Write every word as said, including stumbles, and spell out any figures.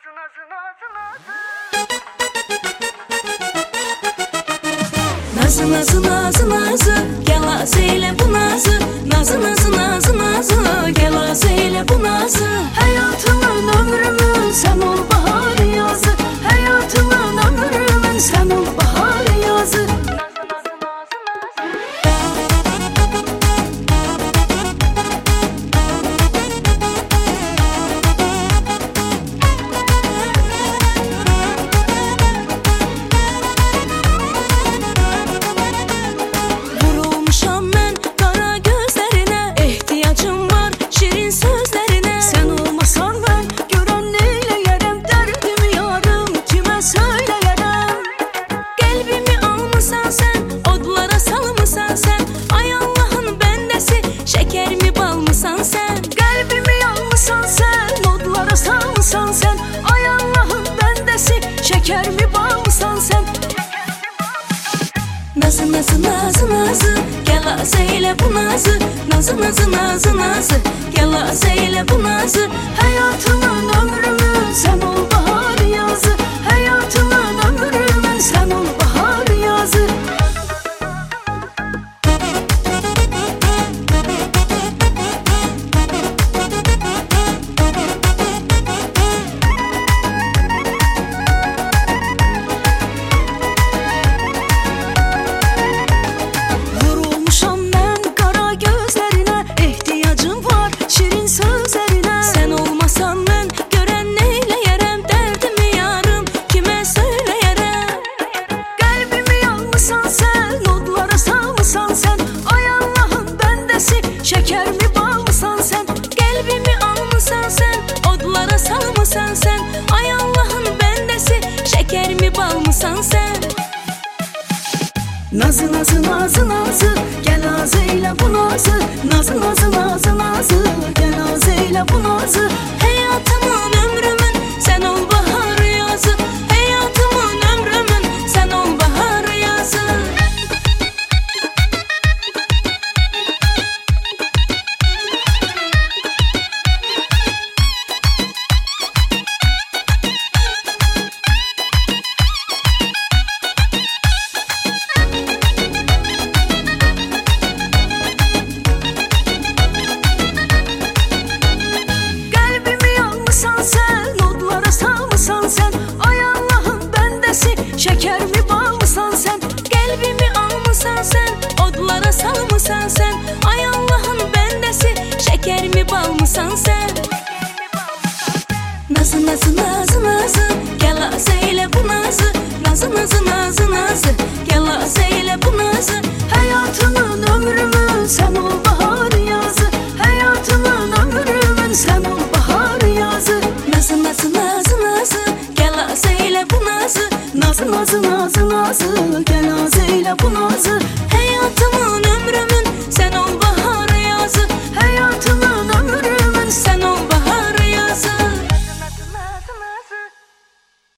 Nazı nazı nazı nazı gel az eyle bu nazı. Nazı nazı nazı nazı gel az eyle bu nazı. Hayatımın ömrümün sen ol bahar yazı. Hayatımın ömrümün sen ol bahar yazı. Sen, ay Allah'ın bendesi, şeker mi bal mısan sen? Nazı nazı nazı nazı gel az eyle bu nazı. Nazı nazı nazı nazı gel az eyle bu nazı. Hayatımın ömrümün sen ol bahar yazı. Hayatımın ömrümün sen ol bahar yazı. Şeker mi bal mısan sen? Kalbimi almışsan sen, odlara salmışsan sen. Ay Allah'ın bendesi, şeker mi bal mısan sen? Nazı nazı nazı nazı gel az eyle bu nazı. Nazı nazı nazı nazı gel az eyle bu nazı. Hayatımın ömrümün sen ol bahar yazı. Hayatımın ömrümün sen ol bahar yazı. Şeker mi bal mısan sen? Kalbimi almışsan sen, odlara salmışsan sen. Ay Allah'ın bendesi, şeker mi bal mısan sen? Nazı nazı nazı nazı gel az eyle bu nazı. Nazı nazı nazı nazı gel az eyle bu nazı. Hayatımın ömrümün sen ol bahar yazı. Hayatımın ömrümün sen ol bahar yazı. Nazı nazı nazı nazı gel az eyle bu nazı. Nazı nazı nazı nazı gel az eyle bu nazı.